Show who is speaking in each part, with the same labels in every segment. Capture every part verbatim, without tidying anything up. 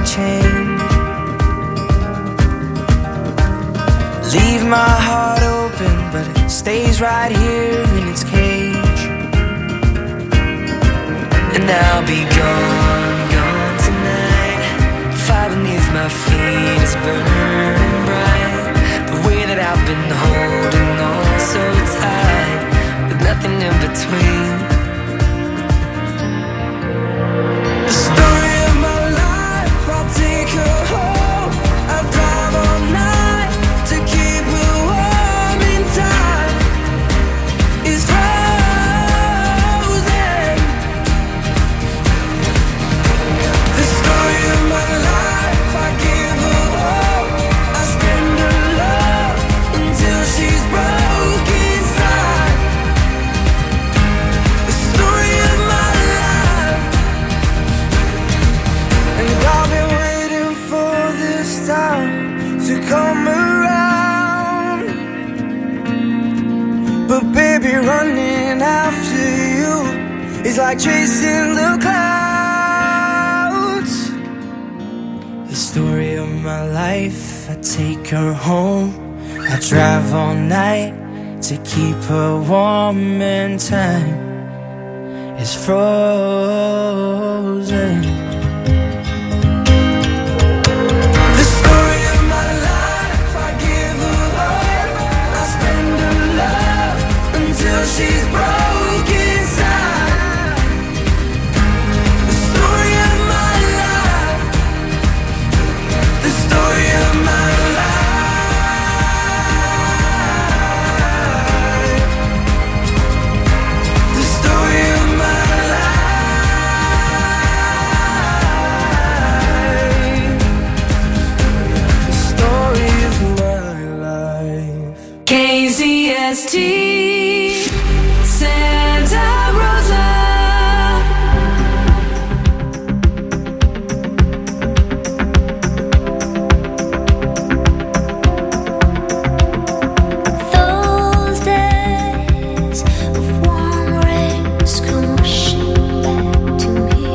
Speaker 1: change. Leave my heart open, but it stays right here in its cage. And I'll be gone, gone tonight. Fire beneath my feet is burning bright. The way that I've been holding on so tight, with nothing in between. The story of my life, I'll take her home. I'll drive all night to keep her warm in time. Is frozen. The story of my life, I give her hope. I spend her love until she's broke inside. The story of my life. And I've been waiting for this time to come around. But baby, running after you is like chasing the clouds. The story of my life, I take her home. I drive all night to keep her warm in time. It's frozen. The story of my life, I give her hope. I spend her love until she's broke inside. The story of my life. The story of my life. The story of my life. The story of my life.
Speaker 2: K Z S T Santa Rosa.
Speaker 3: Those days of warm rays come rushing back to me.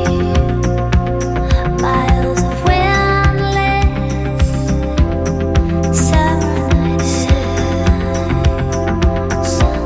Speaker 3: Miles of windless summer nights, sun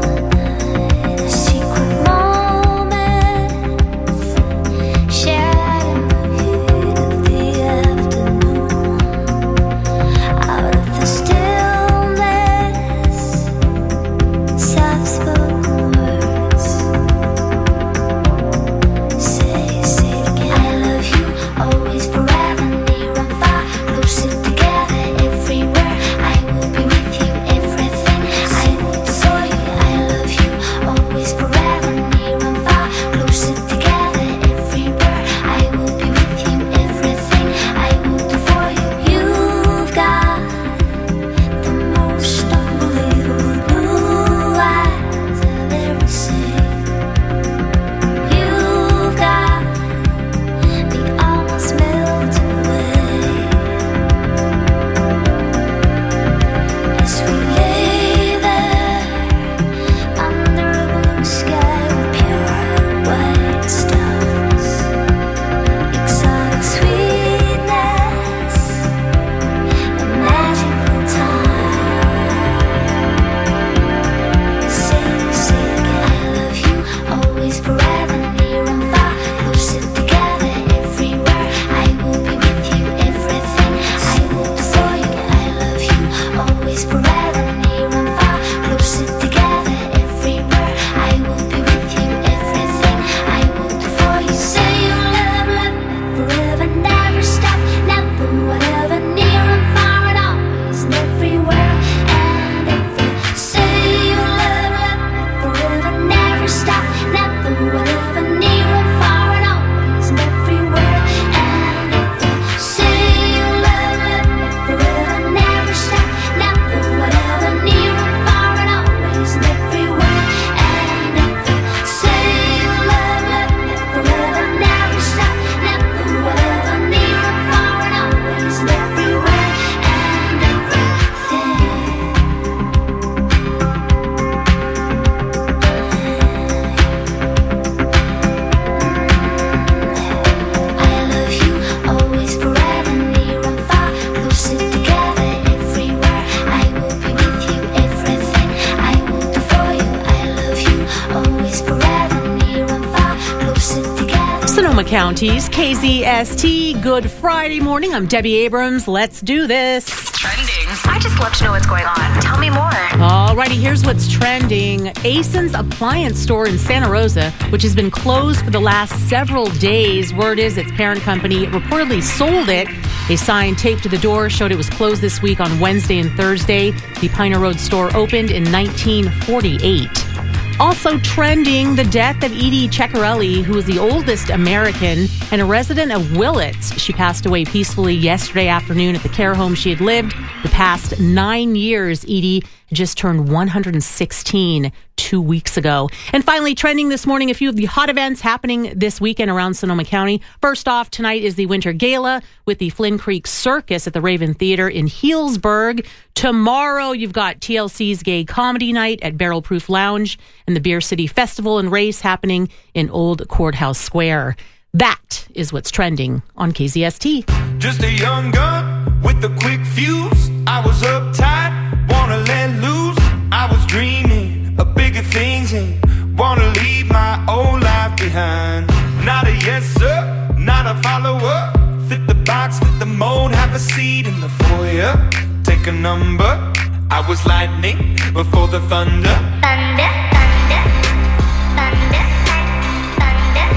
Speaker 4: Counties, K Z S T. Good Friday morning. I'm Debbie Abrams. Let's do this.
Speaker 5: Trending. I just love to know what's going on. Tell me more.
Speaker 4: Alrighty, here's what's trending. Ason's appliance store in Santa Rosa, which has been closed for the last several days. Word is its parent company reportedly sold it. A sign taped to the door showed it was closed this week on Wednesday and Thursday. The Piner Road store opened in nineteen forty-eight. Also trending, the death of Edie Ceccarelli, who is the oldest American and a resident of Willits. She passed away peacefully yesterday afternoon at the care home she had lived the past nine years. Edie just turned one hundred sixteen two weeks ago. And finally, trending this morning, a few of the hot events happening this weekend around Sonoma County. First off, tonight is the Winter Gala with the Flynn Creek Circus at the Raven Theater in Healdsburg. Tomorrow, you've got T L C's Gay Comedy Night at Barrel Proof Lounge and the Beer City Festival and Race happening in Old Courthouse Square. That is what's trending on K Z S T.
Speaker 6: Just a young gun with a quick fuse. I was uptight, wanna let loose. I was dreaming of bigger things and wanna leave my old life behind. Not a yes sir, not a follower. Fit the box, fit the mold, have a seat in the foyer. Take a number. I was lightning before the thunder.
Speaker 3: Thunder, thunder, thunder, thunder,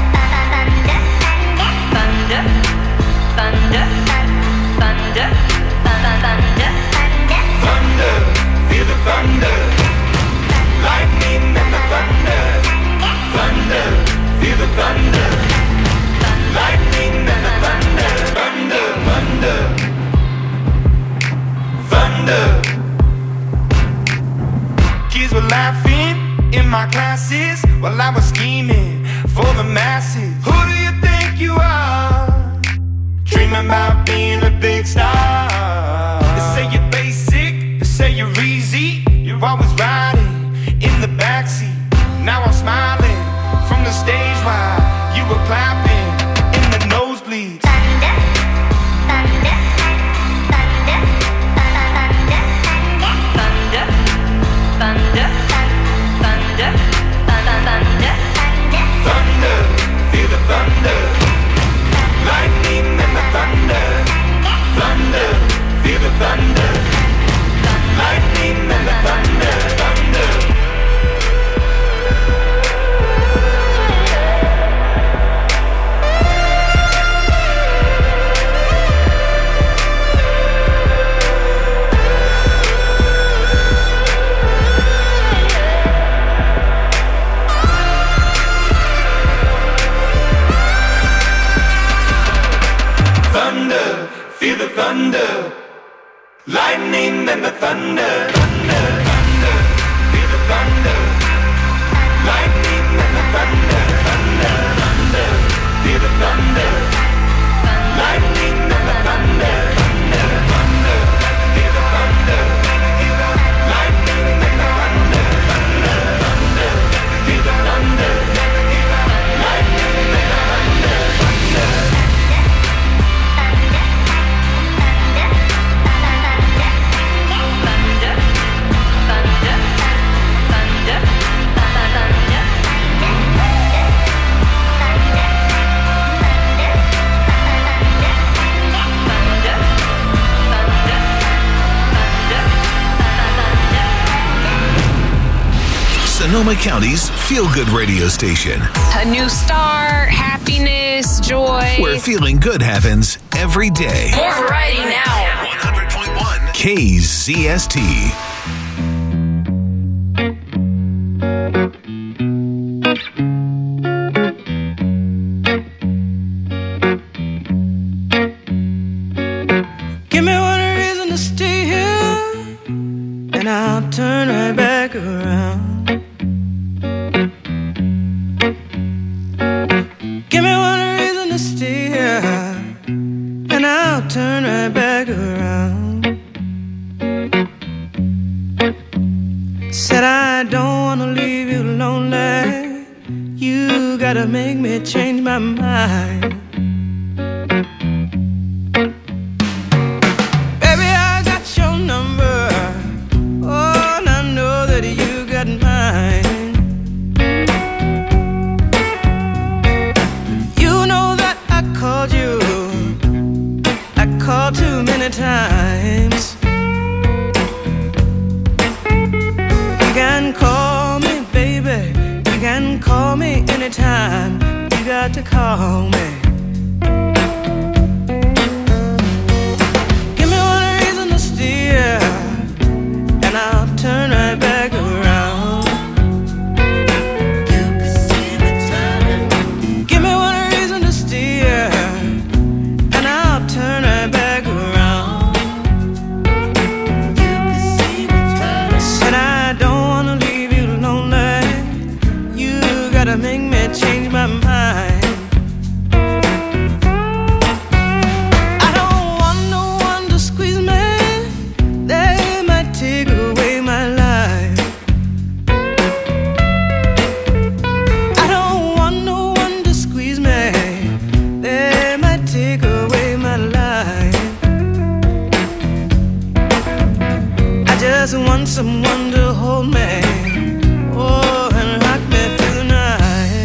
Speaker 3: thunder,
Speaker 5: Thunder, thunder, thunder, thunder,
Speaker 6: Thunder, feel the thunder. Lightning and the thunder. Thunder, feel the thunder. Lightning and the thunder. Thunder, thunder, thunder. Kids were laughing in my classes while I was scheming for the masses. Who do you think you are? Dreaming about being a big star. They say you're basic, they say you're easy. You're always riding in the backseat. Now I'm smiling from the stage while you were clapping in the nosebleeds.
Speaker 3: thunder, thunder, thunder,
Speaker 5: thunder, thunder, thunder, thunder,
Speaker 6: Thunder, feel the thunder. Lightning and the thunder. Thunder, feel the thunder. Lightning and the thunder. Thunder. Thunder, feel the thunder. Lightning and the thunder. Thunder, thunder, feel the thunder. Lightning and the thunder. Thunder, thunder, feel the thunder. Lightning and the thunder. Thunder, thunder, feel the thunder. Lightning and the thunder. Thunder, thunder, feel the thunder. Lightning and the thunder. Thunder.
Speaker 7: Sonoma County's feel-good radio station,
Speaker 8: A new start, happiness, joy.
Speaker 7: where feeling good happens every day.
Speaker 8: More variety now.
Speaker 7: one hundred point one K Z S T.
Speaker 6: Give me one reason to stay here, and I'll turn right back around. Give me one reason to stay here, and I'll turn right back around. Said I don't wanna leave you lonely. You gotta make me change my mind. Baby, I got your number. Oh, and I know that you got mine. You know
Speaker 9: many times. You can call me, baby. You can call me anytime. You got to call me. Give me one reason to steer, and I'll turn right back around. You can see me turning. Give me one reason to steer, and I'll turn right back around. You can see me turning. Said I don't wanna leave you lonely. You gotta make me change my mind. I don't want no one to squeeze me. They might take away my life. I don't want no one to squeeze me. They might take away my life. I just want someone to hold me, oh, and rock me through the night.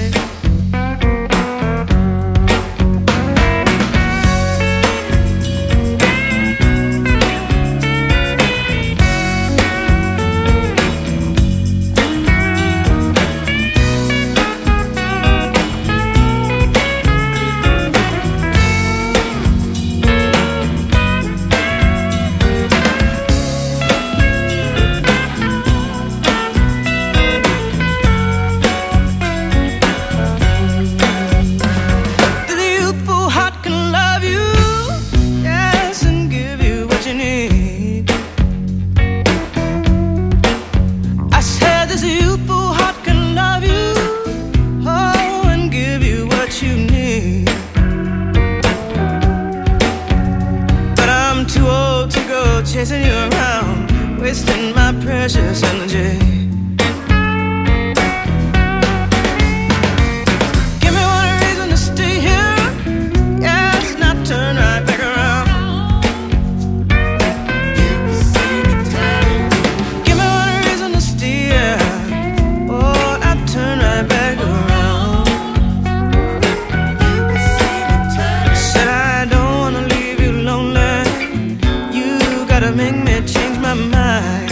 Speaker 9: The youthful heart can love you, yes, and give you what you need. I said this youthful heart can love you, oh, and give you what you need. But I'm too old to go chasing you around, wasting my precious energy. Give me one reason to stay here, yes, and I'll turn right back around. Give me one reason to steer, oh, I'll turn right back around. Said I don't wanna leave you lonely. You gotta make me change my mind.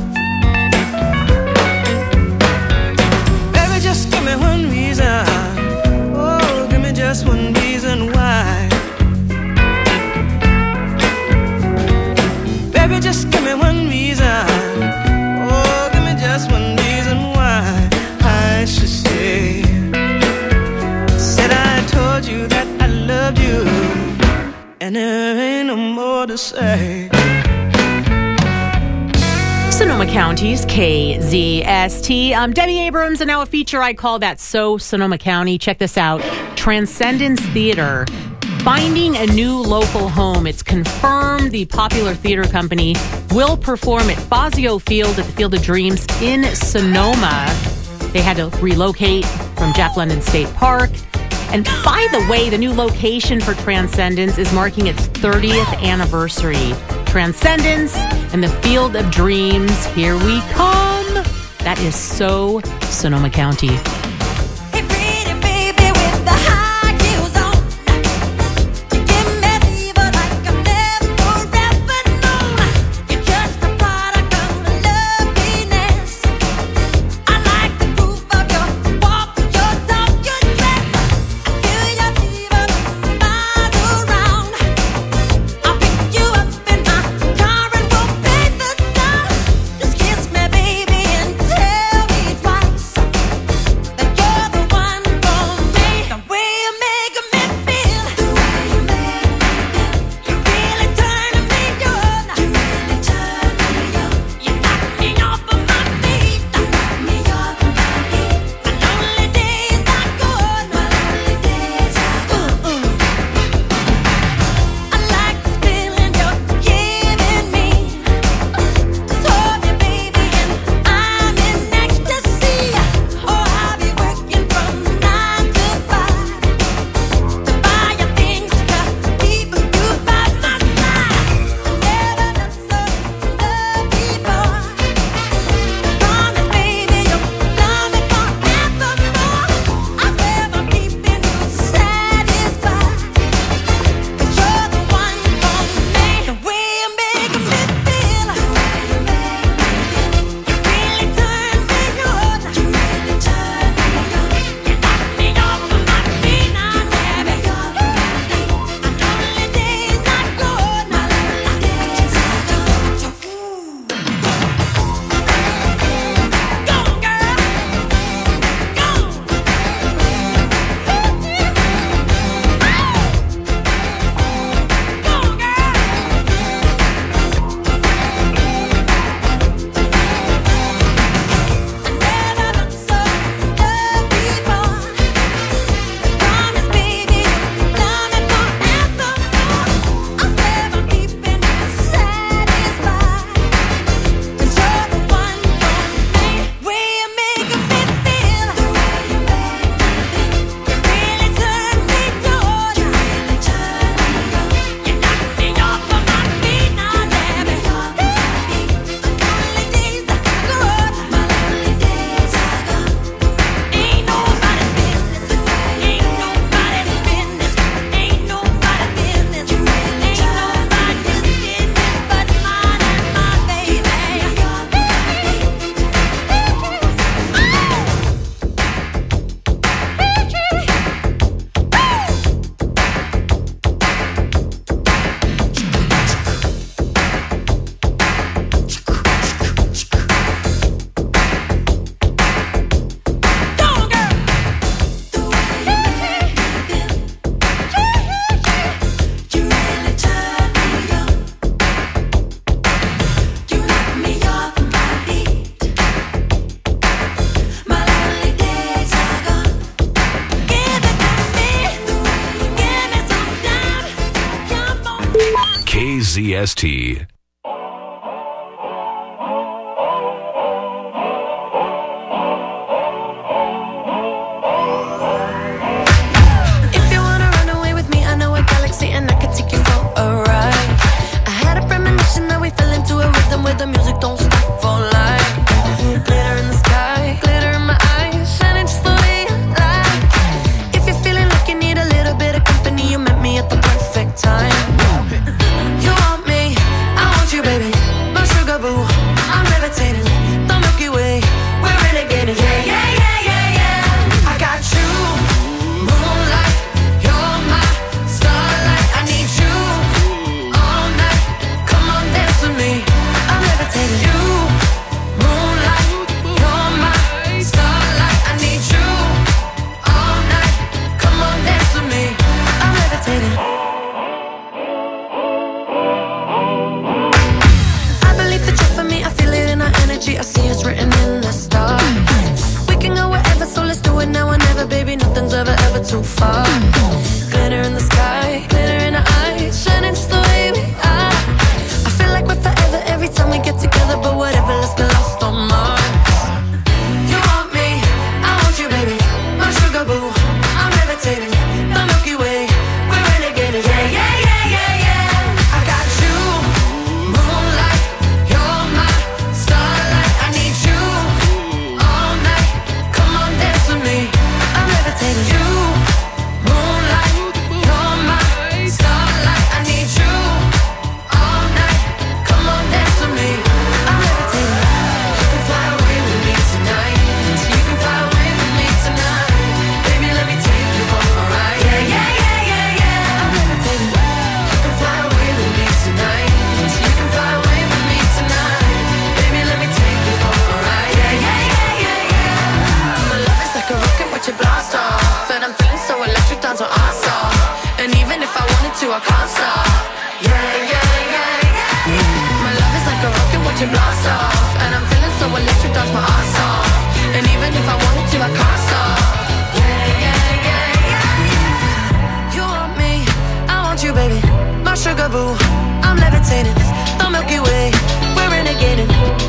Speaker 9: Baby, just give me one reason, oh, give me just one reason why. Baby, just give me one reason, oh, give me just one reason why I should stay. Said I told you that I loved you, and there ain't no more to say.
Speaker 4: Sonoma County's K Z S T. I'm Debbie Abrams, and now a feature I call That So Sonoma County. Check this out. Transcendence Theater, finding a new local home. It's confirmed the popular theater company will perform at Fazio Field at the Field of Dreams in Sonoma. They had to relocate from Jack London State Park. And by the way, the new location for Transcendence is marking its thirtieth anniversary. Transcendence and the Field of Dreams, here we come. That is so Sonoma County.
Speaker 10: Just kiss me, baby, and tell me twice
Speaker 7: K Z S T.
Speaker 2: If you wanna run away with me, I know a galaxy and I can take you for a ride. I had a premonition that we fell into a rhythm where the music don't stop for life. Glitter in the sky, glitter in my eyes, shining just the way I like. If you're feeling like you need a little bit of company, you met me at the perfect time. You want me, I want you, baby. My sugar boo, I'm levitating. The Milky Way, we're renegading. Yeah, yeah, yeah, yeah, yeah. I got you, moonlight. You're my starlight. I need you all night. Come on, dance with me. I'm levitating. You, moonlight. You're my starlight. I need you all night. Come on, dance with me. I'm levitating. I believe that you're for me. I feel it in our energy. I see it's written in the stars. We can go wherever, so let's do it now or never, baby. Nothing's ever, ever too far. Glitter in the sky, glitter in our eyes, shining just the way we are. I feel like we're forever every time we get together, but whatever, let's get lost on Mars. You want me, I want you, baby. My sugar boo, I'm levitating. The Milky Way, we're renegading. Yeah, yeah, yeah, yeah, yeah. I got you, moonlight. You're my starlight. I need you all night. Come on, dance with me. I'm levitating. You, moonlight. You're my starlight. I need you all night. Come on, dance with me. I'm levitating. You can fly away with me tonight. You can fly away with me tonight. Baby, let me take you for a ride. Yeah, yeah, yeah, yeah, yeah. I'm levitating. You can fly away with me tonight. You can fly away with me tonight. Baby, let me take you for a ride. Yeah, yeah, yeah, yeah, yeah. My love is like a rocket, watch it blast off. And I'm feeling so electric, dance on our song. And even if I wanted to, I can't stop. Yeah, yeah, yeah, yeah. My love is like a rocket, watch it blast off. And I'm feeling so electric, dance my ass off. And even if I wanted to, I can't stop. Yeah, yeah, yeah, yeah. You want me, I want you, baby. My sugar boo, I'm levitating. The Milky Way, we're renegading.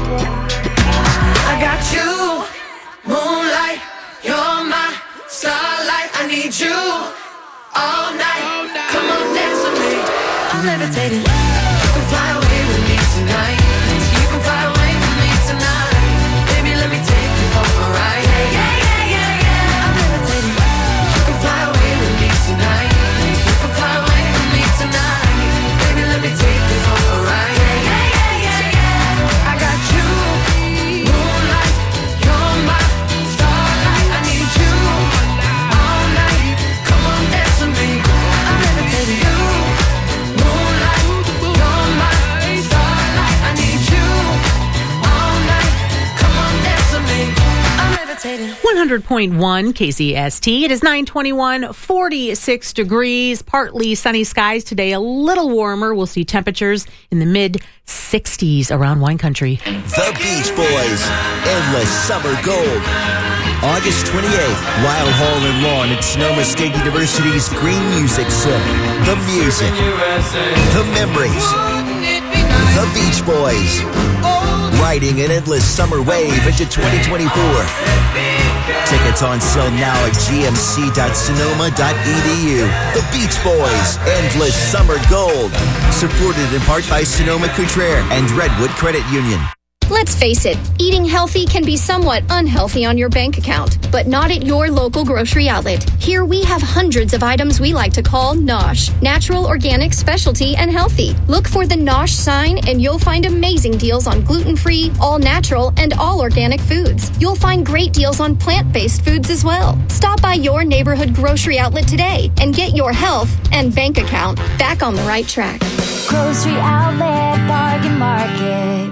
Speaker 2: I got you, moonlight. You're my starlight. I need you all night. Come on, dance with me. I'm levitating. You can fly away with me tonight. You can fly away with me tonight. Baby, let me take you for a ride. Yeah, yeah, yeah, yeah, yeah. I'm levitating. You can fly away with me tonight. You can fly away with me tonight. Baby, let me take you for a ride. Yeah, yeah, yeah, yeah, yeah. I got you, moonlight. You're my starlight. I need you all night. Come on, dance with me. I'm levitating. You, moonlight. You're my starlight. I need you all night. Come on, dance with me. I'm levitating.
Speaker 4: one hundred point one K Z S T. It is nine twenty-one, forty-six degrees, partly sunny skies today, a little warmer. We'll see temperatures in the mid sixties around wine country.
Speaker 10: The Beach Boys, Endless Summer Gold. August twenty-eighth, Wild Hall and Lawn at Sonoma State University's Green Music Center. The music, the memories, the Beach Boys. Riding an endless summer wave into twenty twenty-four. Tickets on sale now at g m c dot sonoma dot e d u. The Beach Boys, Endless Summer Gold. Supported in part by Sonoma Couture and Redwood Credit Union.
Speaker 11: Let's face it, eating healthy can be somewhat unhealthy on your bank account, but not at your local grocery outlet. Here we have hundreds of items we like to call NOSH, natural, organic, specialty, and healthy. Look for the NOSH sign and you'll find amazing deals on gluten-free, all-natural, and all-organic foods. You'll find great deals on plant-based foods as well. Stop by your neighborhood grocery outlet today and get your health and bank account back on the right track.
Speaker 12: Grocery Outlet Bargain Market.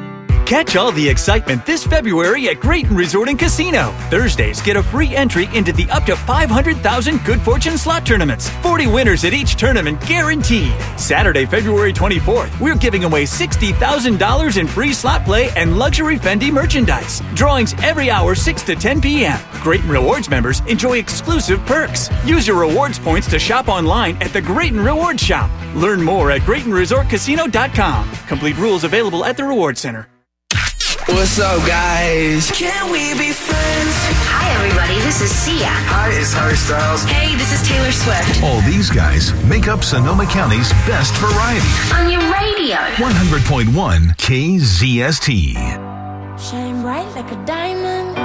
Speaker 12: Catch all the excitement this February at Grayton Resort and Casino. Thursdays, get a free entry into the up to five hundred thousand Good Fortune slot tournaments. forty winners at each tournament guaranteed. Saturday, February twenty-fourth, we're giving away sixty thousand dollars in free slot play and luxury Fendi merchandise. Drawings every hour, six to ten p.m. Grayton Rewards members enjoy exclusive perks. Use your rewards points to shop online at the Grayton Rewards Shop. Learn more at Grayton Resort Casino dot com. Complete rules available at the Reward Center.
Speaker 13: What's up, guys?
Speaker 1: Can we be friends?
Speaker 14: Hi, everybody. This is Sia.
Speaker 13: Hi, it's Harry Styles.
Speaker 14: Hey, this is Taylor Swift.
Speaker 7: All these guys make up Sonoma County's best variety.
Speaker 14: On your radio.
Speaker 7: one hundred point one K Z S T.
Speaker 2: Shine bright like a diamond.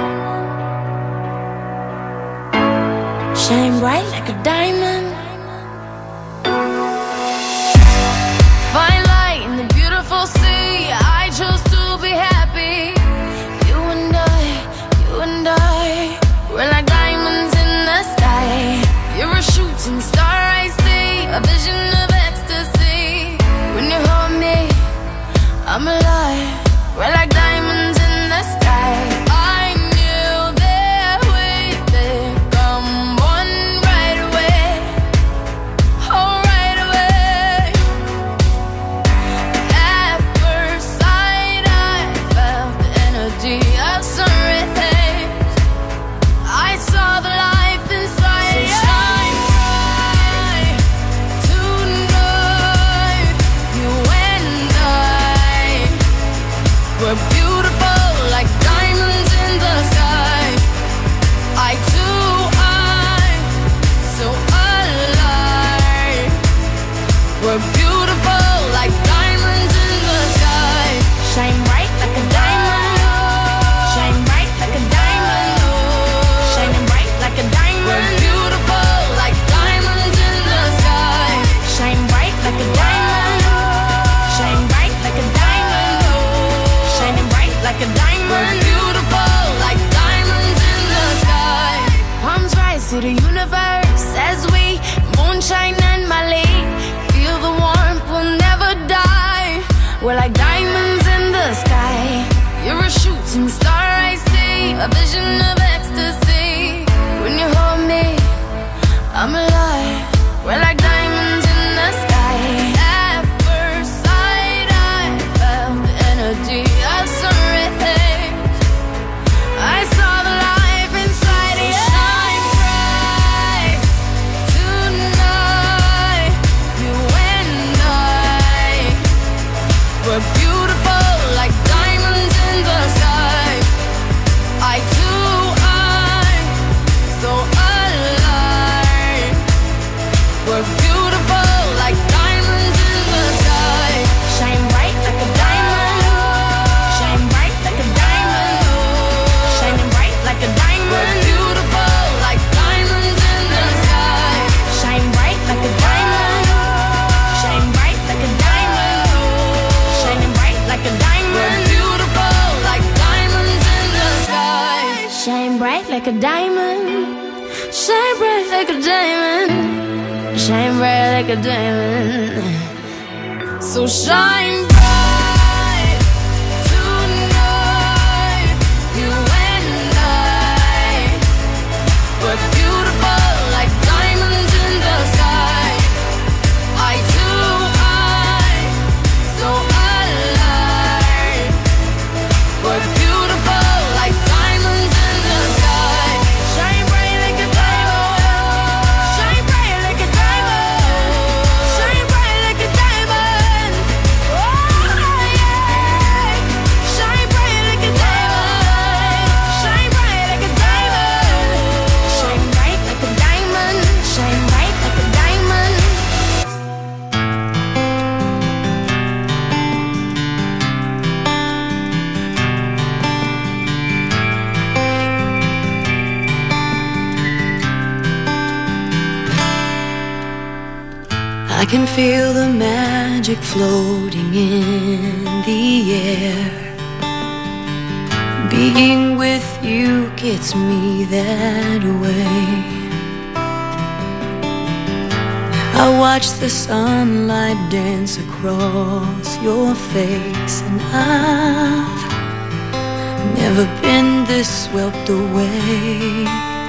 Speaker 2: Shine bright like a diamond. Fine light in the beautiful sea. I chose to be happy. You and I, you and I, we're like diamonds in the sky. You're a shooting star I see, a vision of ecstasy. When you hold me, I'm alive. We're like diamonds in the sky. I knew that we'd become one right away. Oh, right away. At first sight, I felt the energy of sun rays. I saw the life inside. So shine bright tonight. You and I, we're beautiful like diamonds in the sky. I too, I'm so alive. We're beautiful like diamonds in the sky. Shine bright like a diamond. Shine bright like a diamond. Shining bright like a diamond. We're beautiful like diamonds in the sky. Shine bright like a diamond. Shine bright like a diamond. Shining bright like a diamond. We're beautiful like diamonds in the sky. Palms rise to the universe as we moonshine and Mali. Feel the warmth, we'll never die. We're like diamonds in the sky. You're a shooting star I see, a vision of ecstasy. When you hold me, I'm alive. We're like diamonds in the sky. At first sight, I felt the energy of sun rays. I saw the life inside you. Shine bright tonight. You and I, we're beautiful like diamonds in the sky. I too, I'm so alive. We're beautiful like diamonds in the sky. Shine bright like a diamond. Shine bright like a diamond. Shining bright like a diamond. We're beautiful like diamonds in the sky. Shine bright like a diamond. Shine bright like a diamond. Shining bright like a diamond. We're beautiful like diamonds in the sky. Shine bright like a diamond. Shine bright like a diamond. Shine bright like a diamond. So shine bright tonight. You and I, we're beautiful like diamonds in the sky. I too, I'm so alive. We're beautiful like diamonds in the sky. Shine bright like a diamond. Shine bright like a diamond. Shine bright like a diamond. Oh yeah. Shine bright like a diamond. Shine bright like a diamond. Shine bright like a diamond. Shine bright like a diamond.
Speaker 1: I can feel the magic floating in the air. Being with you gets me that way. I watch the sunlight dance across your face, and I've
Speaker 2: Never been this swept away.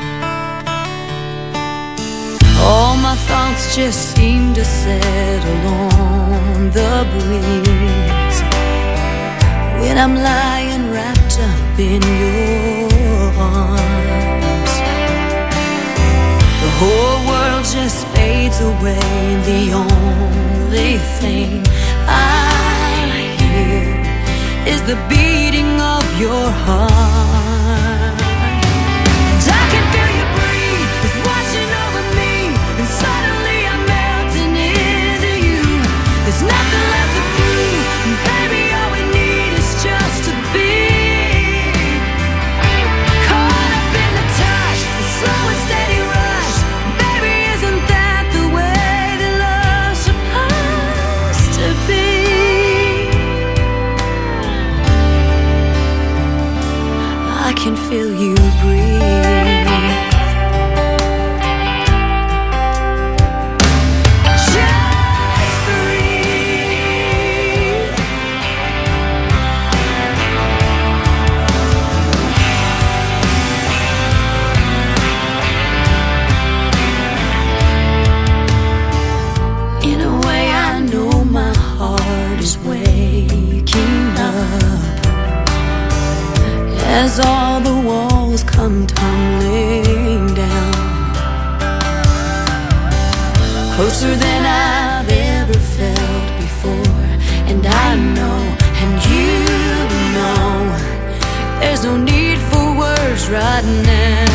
Speaker 2: All my thoughts just seem to settle on the breeze when I'm lying wrapped up in your arms. The whole world just fades away, and the only thing I hear is the beating of your heart. And I can feel you breathe, it's washing over me, and suddenly I'm melting into you. There's nothing left to prove, and baby, all we need is just to be caught up in the touch, the slow and steady rush. Baby, isn't that the way that love's supposed to be? I can feel you breathe. Just breathe. In a way, I know my heart is waking up as all the walls come tumbling down, closer than I've ever felt before. And I know, and you know, there's no need for words right now.